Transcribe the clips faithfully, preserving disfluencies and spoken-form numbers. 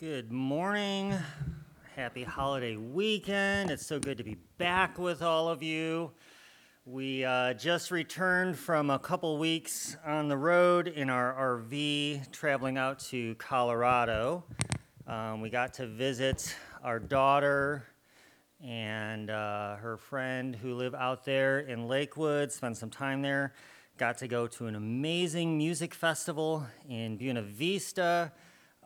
Good morning. Happy holiday weekend. It's so good to be back with all of you. We uh, just returned from a couple weeks on the road in our R V traveling out to Colorado. Um, we got to visit our daughter and uh, her friend who live out there in Lakewood, spend some time there. Got to go to an amazing music festival in Buena Vista.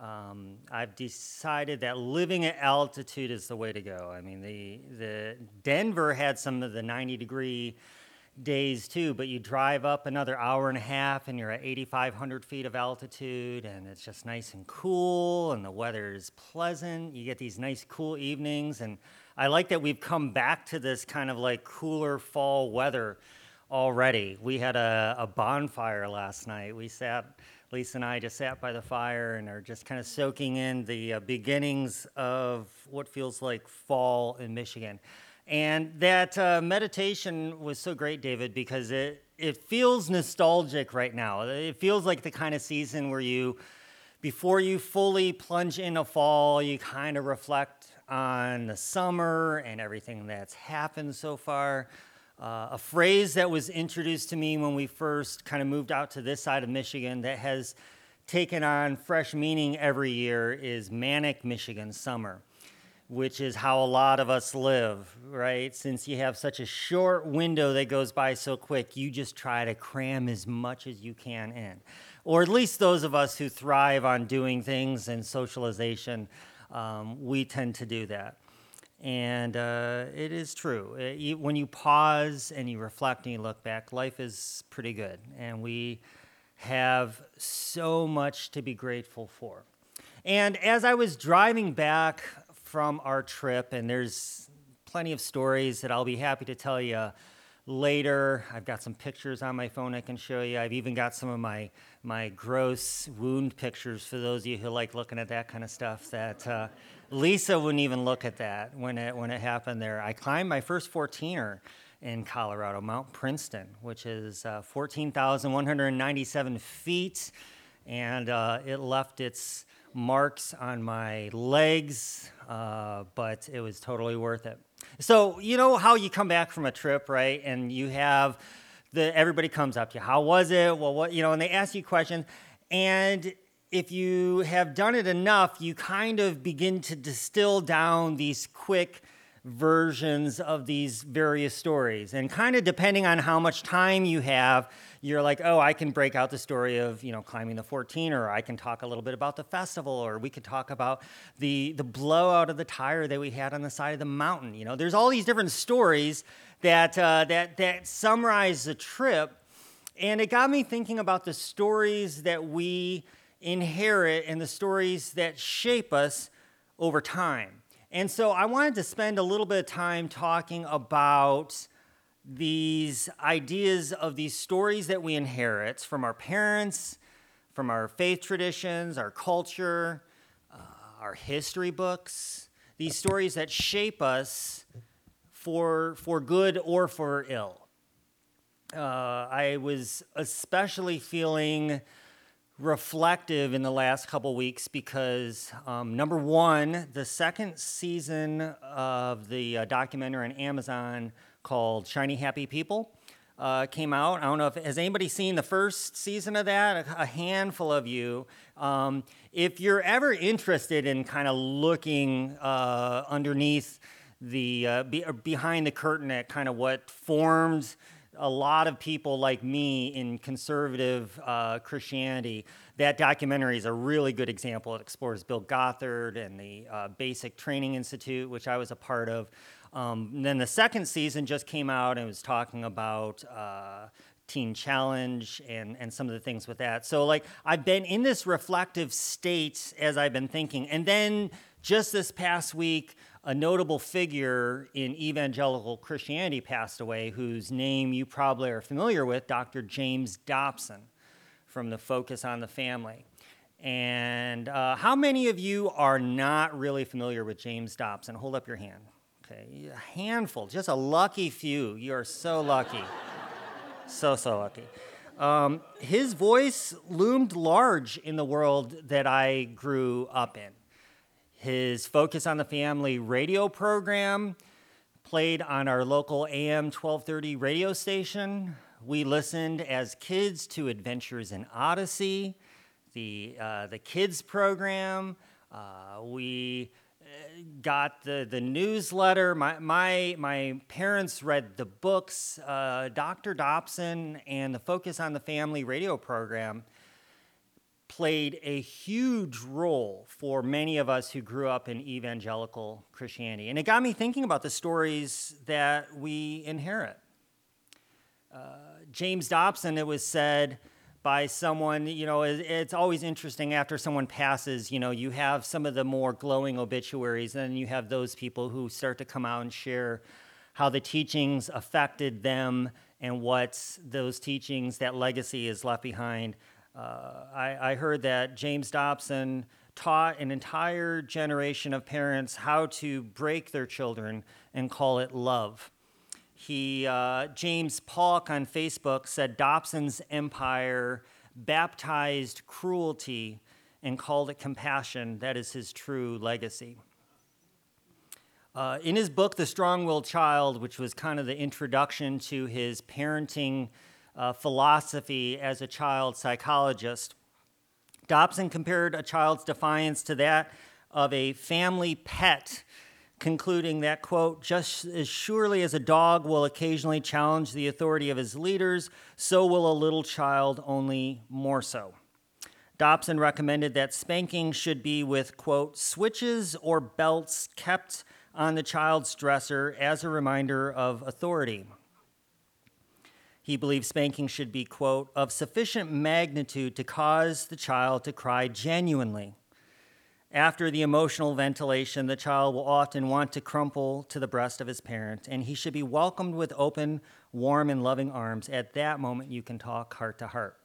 Um, I've decided that living at altitude is the way to go. I mean, the the Denver had some of the ninety degree days too, but you drive up another hour and a half and you're at eighty-five hundred feet of altitude, and it's just nice and cool, and the weather is pleasant. You get these nice cool evenings, and I like that we've come back to this kind of like cooler fall weather already. We had a, a bonfire last night. We sat Lisa and I just sat by the fire and are just kind of soaking in the uh, beginnings of what feels like fall in Michigan. And that uh, meditation was so great, David, because it, it feels nostalgic right now. It feels like the kind of season where you, before you fully plunge into fall, you kind of reflect on the summer and everything that's happened so far. Uh, a phrase that was introduced to me when we first kind of moved out to this side of Michigan that has taken on fresh meaning every year is manic Michigan summer, which is how a lot of us live, right? Since you have such a short window that goes by so quick, you just try to cram as much as you can in. Or at least those of us who thrive on doing things and socialization, um, we tend to do that. And uh, it is true. It, you, when you pause and you reflect and you look back, life is pretty good. And we have so much to be grateful for. And as I was driving back from our trip, and there's plenty of stories that I'll be happy to tell you later. I've got some pictures on my phone I can show you. I've even got some of my, my gross wound pictures for those of you who like looking at that kind of stuff that... Uh, Lisa wouldn't even look at that when it when it happened there. I climbed my first fourteener in Colorado, Mount Princeton, which is uh, fourteen thousand one hundred ninety-seven feet, and uh, it left its marks on my legs, uh, but it was totally worth it. So you know how you come back from a trip, right? And you have the everybody comes up to you. How was it? Well, what you know, and they ask you questions, and if you have done it enough, you kind of begin to distill down these quick versions of these various stories. And kind of depending on how much time you have, you're like, oh, I can break out the story of, you know, climbing the fourteen, or I can talk a little bit about the festival, or we could talk about the the blowout of the tire that we had on the side of the mountain. You know, there's all these different stories that uh, that that summarize the trip. And it got me thinking about the stories that we inherit and the stories that shape us over time. And so I wanted to spend a little bit of time talking about these ideas of these stories that we inherit from our parents, from our faith traditions, our culture, uh, our history books, these stories that shape us for, for good or for ill. Uh, I was especially feeling reflective in the last couple weeks because, um, number one, the second season of the uh, documentary on Amazon called Shiny Happy People uh, came out. I don't know if, has anybody seen the first season of that? A, a handful of you. Um, if you're ever interested in kind of looking uh, underneath the, uh, be, behind the curtain at kind of what formed a lot of people like me in conservative uh, Christianity, that documentary is a really good example. It explores Bill Gothard and the uh, Basic Training Institute, which I was a part of. Um, and then the second season just came out and was talking about uh, Teen Challenge and, and some of the things with that. So like I've been in this reflective state as I've been thinking. And then just this past week, a notable figure in evangelical Christianity passed away, whose name you probably are familiar with, Doctor James Dobson from the Focus on the Family. And uh, how many of you are not really familiar with James Dobson? Hold up your hand. Okay, a handful, just a lucky few. You are so lucky. so, so lucky. Um, his voice loomed large in the world that I grew up in. His Focus on the Family radio program played on our local A M twelve thirty radio station. We listened as kids to Adventures in Odyssey, the, uh, the kids program. Uh, we got the, the newsletter. My, my, my parents read the books. uh, Doctor Dobson and the Focus on the Family radio program played a huge role for many of us who grew up in evangelical Christianity. And it got me thinking about the stories that we inherit. Uh, James Dobson, it was said by someone, you know, it, it's always interesting after someone passes, you know, you have some of the more glowing obituaries, and then you have those people who start to come out and share how the teachings affected them and what those teachings, that legacy is left behind. Uh, I, I heard that James Dobson taught an entire generation of parents how to break their children and call it love. He, uh, James Polk on Facebook said Dobson's empire baptized cruelty and called it compassion. That is his true legacy. Uh, in his book, The Strong-Willed Child, which was kind of the introduction to his parenting uh, philosophy as a child psychologist, Dobson compared a child's defiance to that of a family pet, concluding that, quote, just as surely as a dog will occasionally challenge the authority of his leaders, so will a little child, only more so. Dobson recommended that spanking should be with, quote, switches or belts kept on the child's dresser as a reminder of authority. He believed spanking should be, quote, of sufficient magnitude to cause the child to cry genuinely. After the emotional ventilation, the child will often want to crumple to the breast of his parent, and he should be welcomed with open, warm, and loving arms. At that moment, you can talk heart to heart.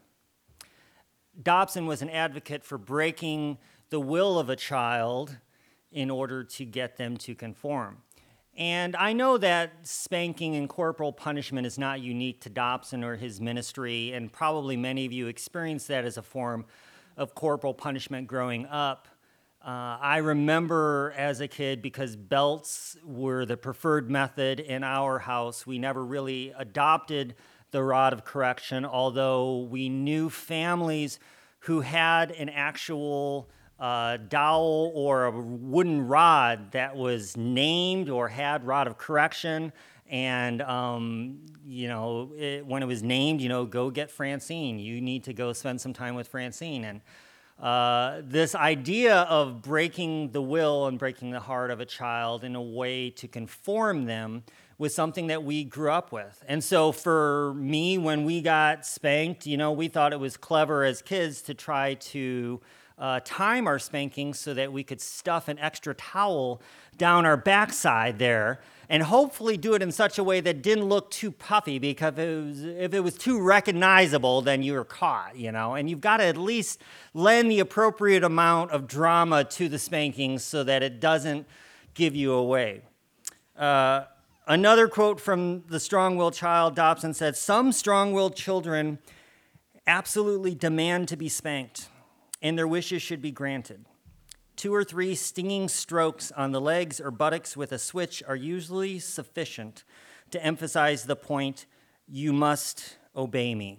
Dobson was an advocate for breaking the will of a child in order to get them to conform. And I know that spanking and corporal punishment is not unique to Dobson or his ministry, and probably many of you experienced that as a form of corporal punishment growing up. Uh, I remember as a kid, because belts were the preferred method in our house, we never really adopted the rod of correction, although we knew families who had an actual uh, dowel or a wooden rod that was named or had rod of correction. And, um, you know, it, when it was named, you know, go get Francine. You need to go spend some time with Francine. And Uh, this idea of breaking the will and breaking the heart of a child in a way to conform them was something that we grew up with. And so for me, when we got spanked, you know, we thought it was clever as kids to try to uh, time our spanking so that we could stuff an extra towel down our backside there and hopefully do it in such a way that didn't look too puffy, because if it was, if it was too recognizable, then you were caught, you know. And you've got to at least lend the appropriate amount of drama to the spanking so that it doesn't give you away. Uh, another quote from The Strong-Willed Child, Dobson said, some strong-willed children absolutely demand to be spanked, and their wishes should be granted. Two or three stinging strokes on the legs or buttocks with a switch are usually sufficient to emphasize the point, you must obey me.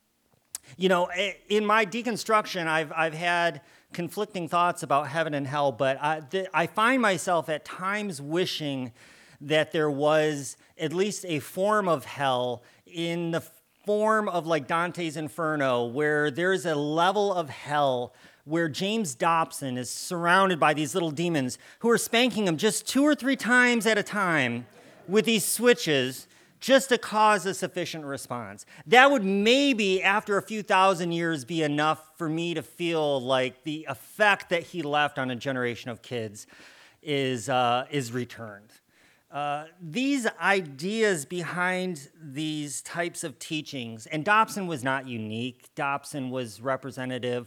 You know, in my deconstruction, I've, I've had conflicting thoughts about heaven and hell, but I, th- I find myself at times wishing that there was at least a form of hell in the form of like Dante's Inferno, where there's a level of hell where James Dobson is surrounded by these little demons who are spanking him just two or three times at a time with these switches just to cause a sufficient response. That would maybe, after a few thousand years, be enough for me to feel like the effect that he left on a generation of kids is, uh, is returned. Uh, these ideas behind these types of teachings, and Dobson was not unique. Dobson was representative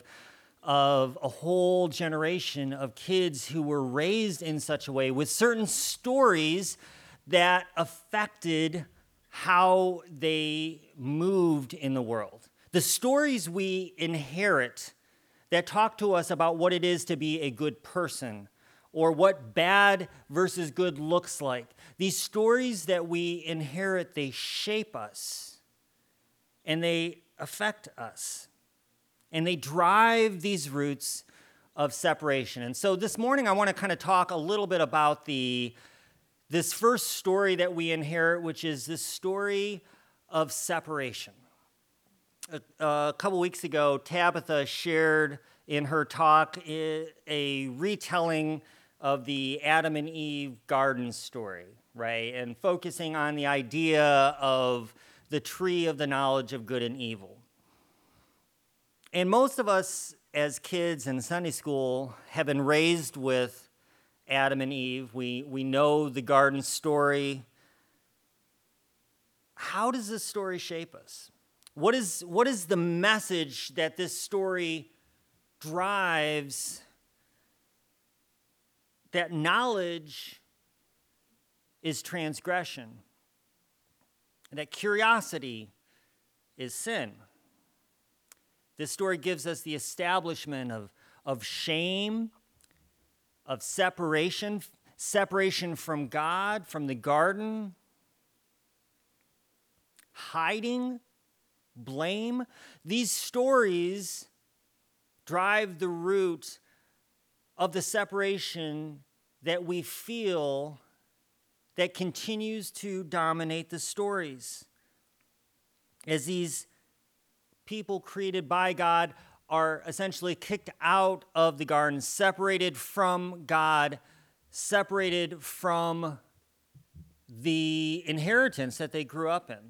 of a whole generation of kids who were raised in such a way with certain stories that affected how they moved in the world. The stories we inherit that talk to us about what it is to be a good person, or what bad versus good looks like. These stories that we inherit, they shape us, and they affect us, and they drive these roots of separation. And so this morning I want to kind of talk a little bit about the this first story that we inherit, which is this story of separation. A, a couple weeks ago, Tabitha shared in her talk a retelling of the Adam and Eve garden story, right? And focusing on the idea of the tree of the knowledge of good and evil. And most of us as kids in Sunday school have been raised with Adam and Eve. We, we know the garden story. How does this story shape us? What is, what is the message that this story drives? That knowledge is transgression, and that curiosity is sin. This story gives us the establishment of, of shame, of separation, separation from God, from the garden, hiding, blame. These stories drive the root of the separation that we feel that continues to dominate the stories. As these people created by God are essentially kicked out of the garden, separated from God, separated from the inheritance that they grew up in.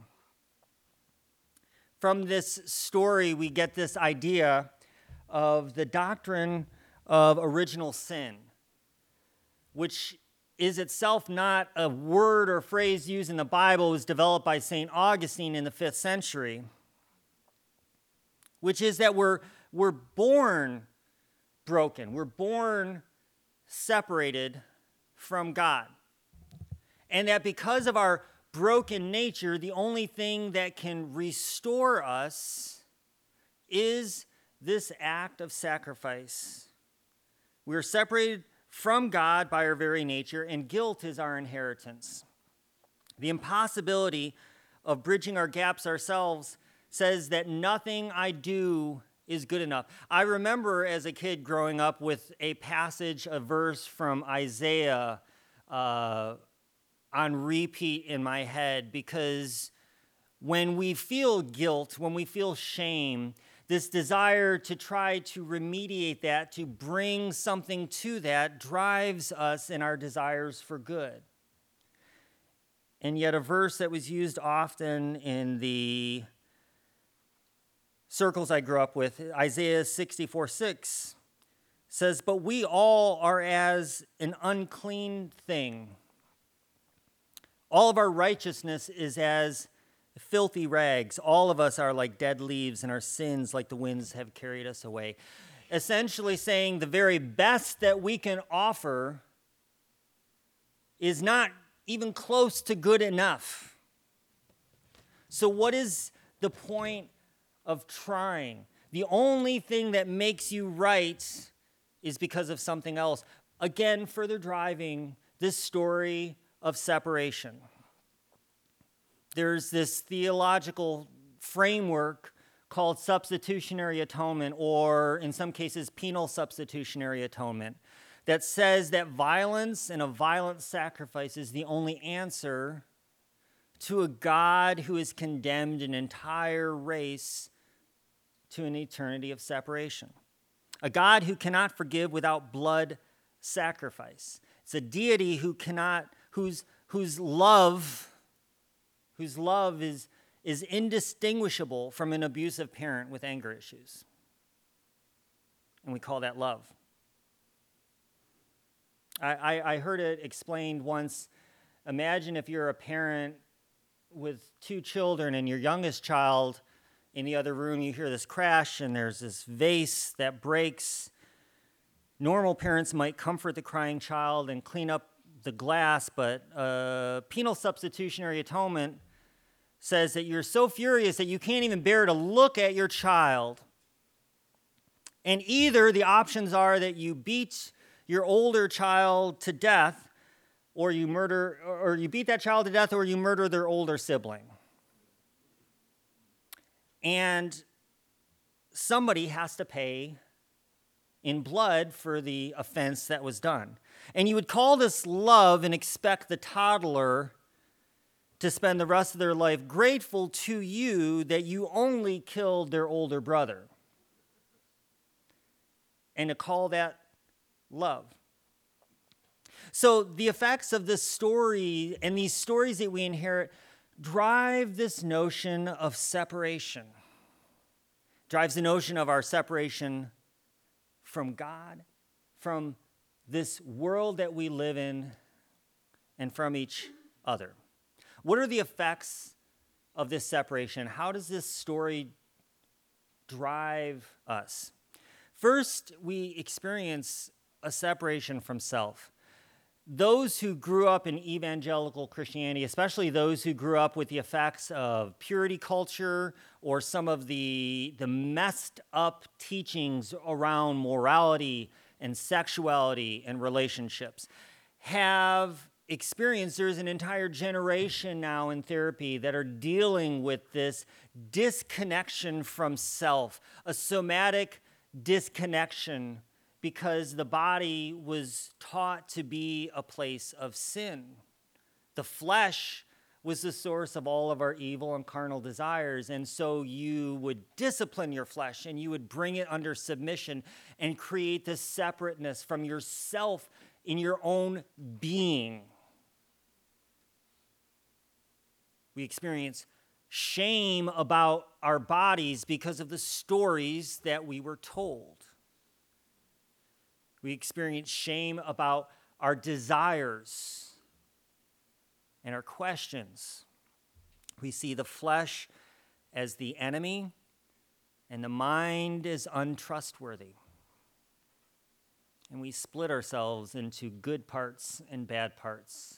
From this story, we get this idea of the doctrine of original sin, which is itself not a word or phrase used in the Bible. It was developed by Saint Augustine in the fifth century, which is that we're, we're born broken. We're born separated from God. And that because of our broken nature, the only thing that can restore us is this act of sacrifice. We are separated from God by our very nature, and guilt is our inheritance. The impossibility of bridging our gaps ourselves says that nothing I do is good enough. I remember as a kid growing up with a passage, a verse from Isaiah uh, on repeat in my head, because when we feel guilt, when we feel shame, this desire to try to remediate that, to bring something to that, drives us in our desires for good. And yet a verse that was used often in the circles I grew up with, Isaiah sixty-four six, says, "But we all are as an unclean thing. All of our righteousness is as filthy rags. All of us are like dead leaves, and our sins, like the winds, have carried us away." Essentially saying the very best that we can offer is not even close to good enough. So what is the point of trying? The only thing that makes you right is because of something else. Again, further driving this story of separation. There's this theological framework called substitutionary atonement, or in some cases, penal substitutionary atonement, that says that violence and a violent sacrifice is the only answer to a God who has condemned an entire race to an eternity of separation. A God who cannot forgive without blood sacrifice. It's a deity who cannot, whose, whose love, whose love is, is indistinguishable from an abusive parent with anger issues. And we call that love. I, I, I heard it explained once. Imagine if you're a parent with two children and your youngest child in the other room, you hear this crash and there's this vase that breaks. Normal parents might comfort the crying child and clean up the glass, but uh, penal substitutionary atonement says that you're so furious that you can't even bear to look at your child. And either the options are that you beat your older child to death, or you murder, or you beat that child to death, or you murder their older sibling. And somebody has to pay in blood for the offense that was done. And you would call this love and expect the toddler to spend the rest of their life grateful to you that you only killed their older brother. And to call that love. So the effects of this story and these stories that we inherit drive this notion of separation. Drives the notion of our separation from God, from this world that we live in, and from each other. What are the effects of this separation? How does this story drive us? First, we experience a separation from self. Those who grew up in evangelical Christianity, especially those who grew up with the effects of purity culture or some of the, the messed up teachings around morality and sexuality and relationships, have experienced, there's an entire generation now in therapy that are dealing with this disconnection from self, a somatic disconnection, because the body was taught to be a place of sin. The flesh was the source of all of our evil and carnal desires, and so you would discipline your flesh and you would bring it under submission and create this separateness from yourself in your own being. We experience shame about our bodies because of the stories that we were told. We experience shame about our desires and our questions. We see the flesh as the enemy and the mind as untrustworthy. And we split ourselves into good parts and bad parts.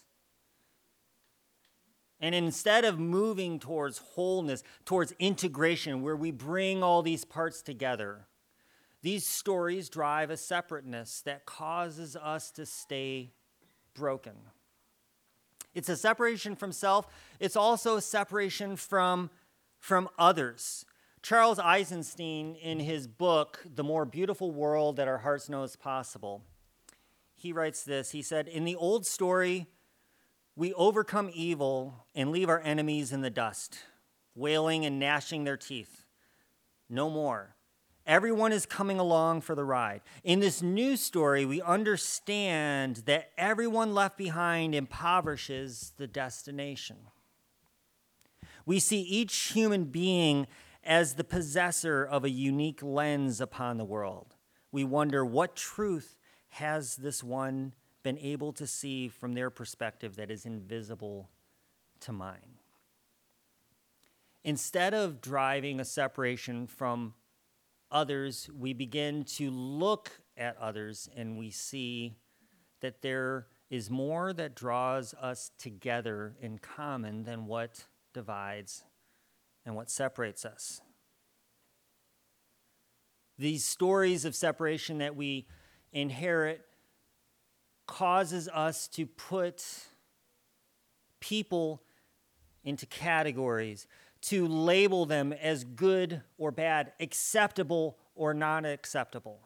And instead of moving towards wholeness, towards integration, where we bring all these parts together, these stories drive a separateness that causes us to stay broken. It's a separation from self. It's also a separation from, from others. Charles Eisenstein, in his book, The More Beautiful World That Our Hearts Know Is Possible, he writes this. He said, "In the old story, we overcome evil and leave our enemies in the dust, wailing and gnashing their teeth. No more. Everyone is coming along for the ride. In this new story, we understand that everyone left behind impoverishes the destination. We see each human being as the possessor of a unique lens upon the world. We wonder, what truth has this one been able to see from their perspective that is invisible to mine?" Instead of driving a separation from others, we begin to look at others and we see that there is more that draws us together in common than what divides and what separates us. These stories of separation that we inherit causes us to put people into categories, to label them as good or bad, acceptable or not acceptable.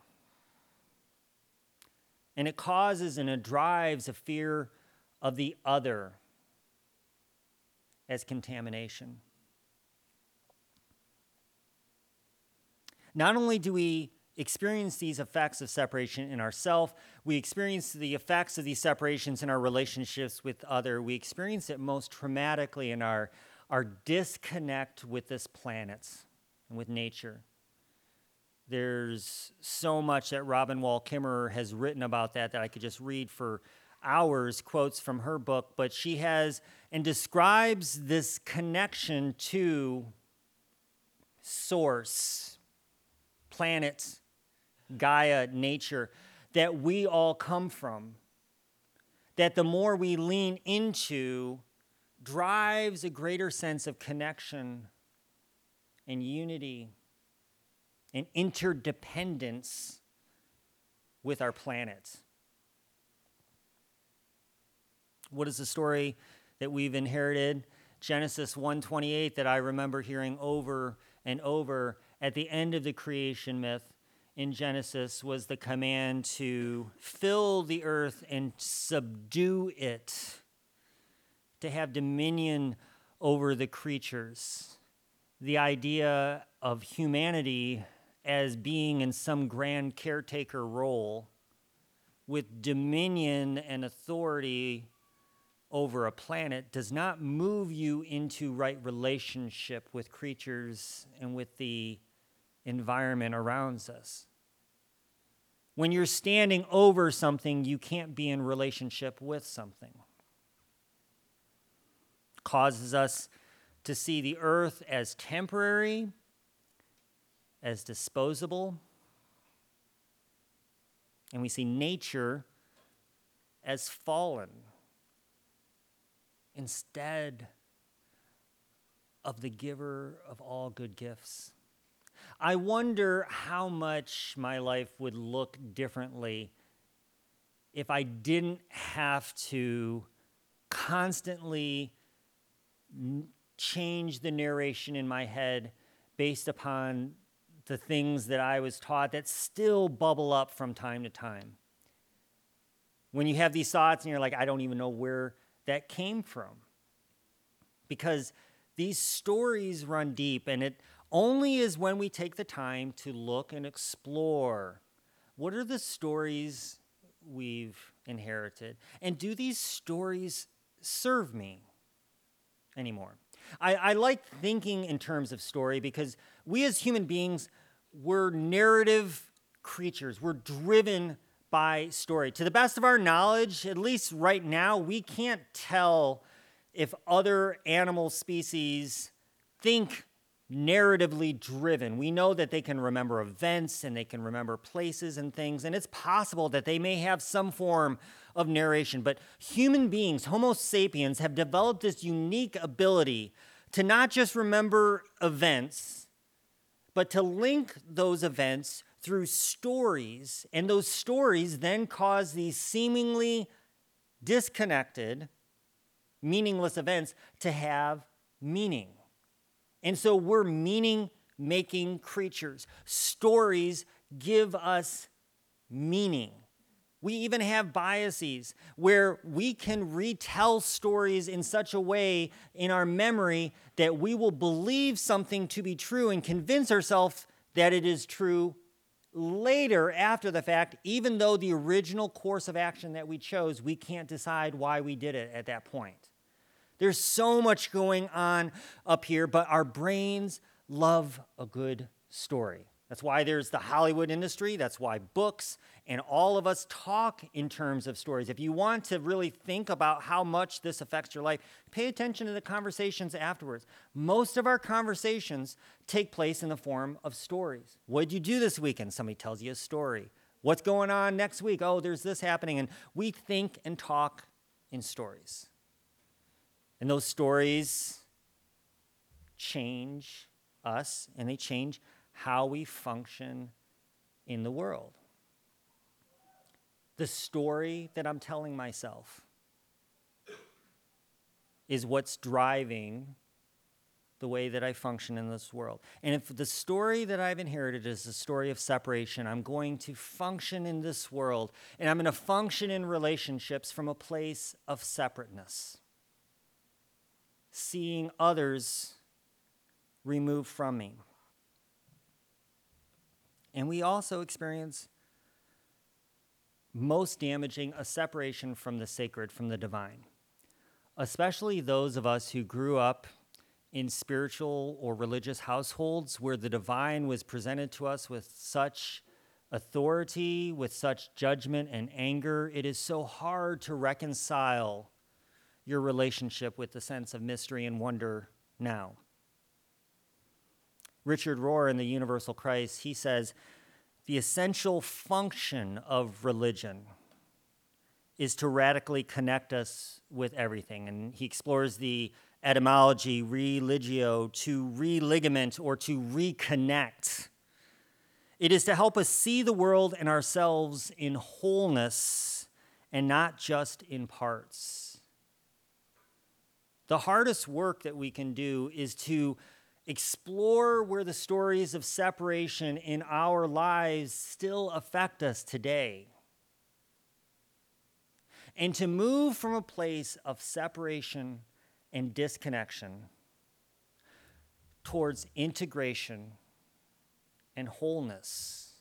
And it causes and it drives a fear of the other as contamination. Not only do we experience these effects of separation in ourselves, we experience the effects of these separations in our relationships with other. We experience it most traumatically in our, our disconnect with this planet and with nature. There's so much that Robin Wall Kimmerer has written about that that I could just read for hours, quotes from her book, but she has and describes this connection to source, planet, Gaia, nature, that we all come from, that the more we lean into drives a greater sense of connection and unity and interdependence with our planet What is the story that we've inherited? Genesis one twenty-eight that I remember hearing over and over at the end of the creation myth in Genesis was the command to fill the earth and subdue it, to have dominion over the creatures. The idea of humanity as being in some grand caretaker role with dominion and authority over a planet does not move you into right relationship with creatures and with the environment around us. When you're standing over something, you can't be in relationship with something. It causes us to see the earth as temporary, as disposable, and we see nature as fallen, instead of the giver of all good gifts. I wonder how much my life would look differently if I didn't have to constantly n- change the narration in my head based upon the things that I was taught that still bubble up from time to time. When you have these thoughts and you're like, I don't even know where that came from. Because these stories run deep, and it only is when we take the time to look and explore what are the stories we've inherited, and do these stories serve me anymore? I, I like thinking in terms of story because we as human beings, we're narrative creatures. We're driven by story. To the best of our knowledge, at least right now, we can't tell if other animal species think narratively driven. We know that they can remember events and they can remember places and things, and it's possible that they may have some form of narration. But human beings, Homo sapiens, have developed this unique ability to not just remember events, but to link those events through stories, and those stories then cause these seemingly disconnected, meaningless events to have meaning. And so we're meaning-making creatures. Stories give us meaning. We even have biases where we can retell stories in such a way in our memory that we will believe something to be true and convince ourselves that it is true later after the fact, even though the original course of action that we chose, we can't decide why we did it at that point. There's so much going on up here, but our brains love a good story. That's why there's the Hollywood industry. That's why books and all of us talk in terms of stories. If you want to really think about how much this affects your life, pay attention to the conversations afterwards. Most of our conversations take place in the form of stories. What did you do this weekend? Somebody tells you a story. What's going on next week? Oh, there's this happening. And we think and talk in stories. And those stories change us, and they change how we function in the world. The story that I'm telling myself is what's driving the way that I function in this world. And if the story that I've inherited is the story of separation, I'm going to function in this world, and I'm going to function in relationships from a place of separateness, seeing others removed from me. And we also experience, most damaging, a separation from the sacred, from the divine. Especially those of us who grew up in spiritual or religious households where the divine was presented to us with such authority, with such judgment and anger. It is so hard to reconcile your relationship with the sense of mystery and wonder now. Richard Rohr in The Universal Christ, he says, the essential function of religion is to radically connect us with everything. And he explores the etymology, religio, to religament or to reconnect. It is to help us see the world and ourselves in wholeness and not just in parts. The hardest work that we can do is to explore where the stories of separation in our lives still affect us today. And to move from a place of separation and disconnection towards integration and wholeness.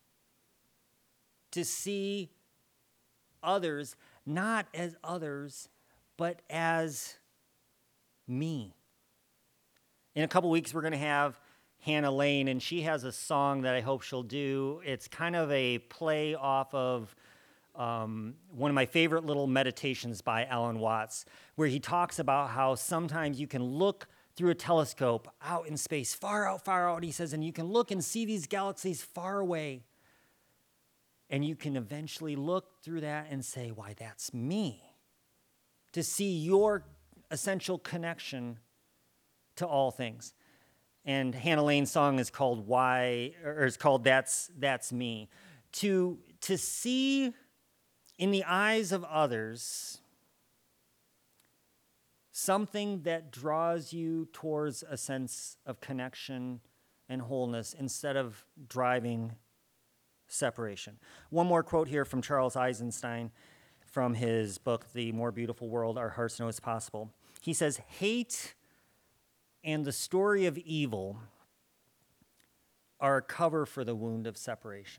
To see others not as others, but as me. In a couple weeks, we're going to have Hannah Lane, and she has a song that I hope she'll do. It's kind of a play off of um, one of my favorite little meditations by Alan Watts, where he talks about how sometimes you can look through a telescope out in space, far out, far out, he says, and you can look and see these galaxies far away. And you can eventually look through that and say, why, that's me. To see your essential connection to all things. And Hannah Lane's song is called Why, or is called That's That's Me. To, to see in the eyes of others something that draws you towards a sense of connection and wholeness instead of driving separation. One more quote here from Charles Eisenstein from his book, The More Beautiful World Our Hearts Know Is Possible. He says, hate and the story of evil are a cover for the wound of separation.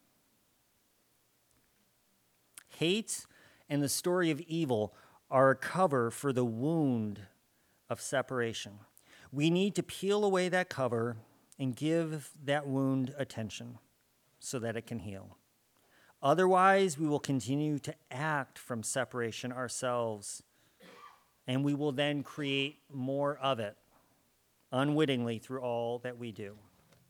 Hate and the story of evil are a cover for the wound of separation. We need to peel away that cover and give that wound attention so that it can heal. Otherwise, we will continue to act from separation ourselves, and we will then create more of it unwittingly through all that we do.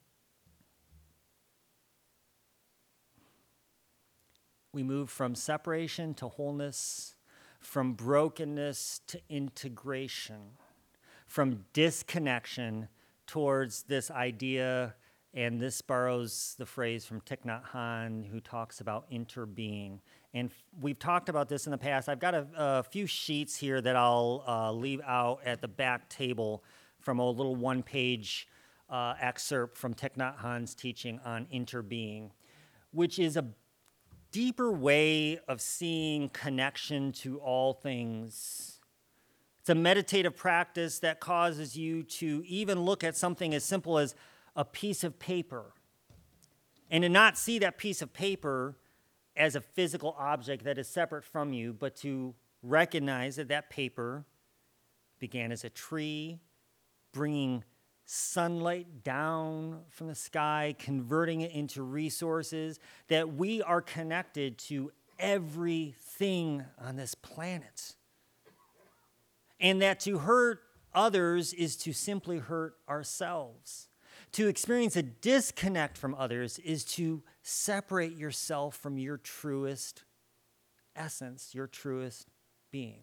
We move from separation to wholeness, from brokenness to integration, from disconnection towards this idea, and this borrows the phrase from Thich Nhat Hanh, who talks about interbeing. And we've talked about this in the past. I've got a, a few sheets here that I'll uh, leave out at the back table from a little one-page uh, excerpt from Thich Nhat Hanh's teaching on interbeing, which is a deeper way of seeing connection to all things. It's a meditative practice that causes you to even look at something as simple as a piece of paper and to not see that piece of paper as a physical object that is separate from you, but to recognize that that paper began as a tree, bringing sunlight down from the sky, converting it into resources, that we are connected to everything on this planet. And that to hurt others is to simply hurt ourselves. To experience a disconnect from others is to separate yourself from your truest essence, your truest being.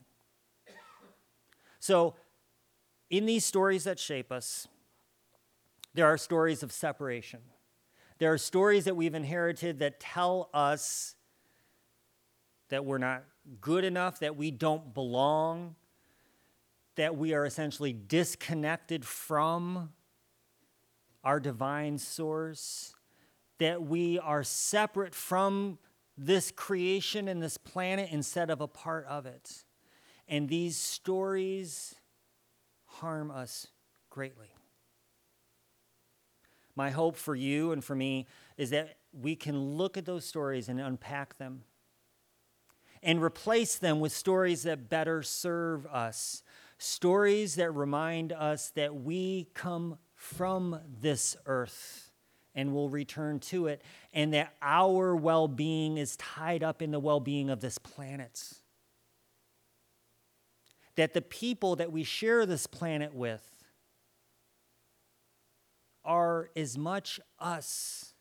So, in these stories that shape us, there are stories of separation. There are stories that we've inherited that tell us that we're not good enough, that we don't belong, that we are essentially disconnected from our divine source, that we are separate from this creation and this planet instead of a part of it. And these stories harm us greatly. My hope for you and for me is that we can look at those stories and unpack them and replace them with stories that better serve us, stories that remind us that we come from this earth and will return to it, and that our well-being is tied up in the well-being of this planet. That the people that we share this planet with are as much us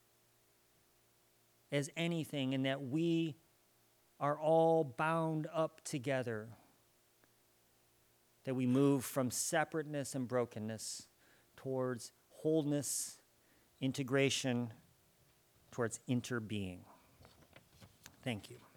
as anything, and that we are all bound up together, that we move from separateness and brokenness towards wholeness, integration, towards interbeing. Thank you.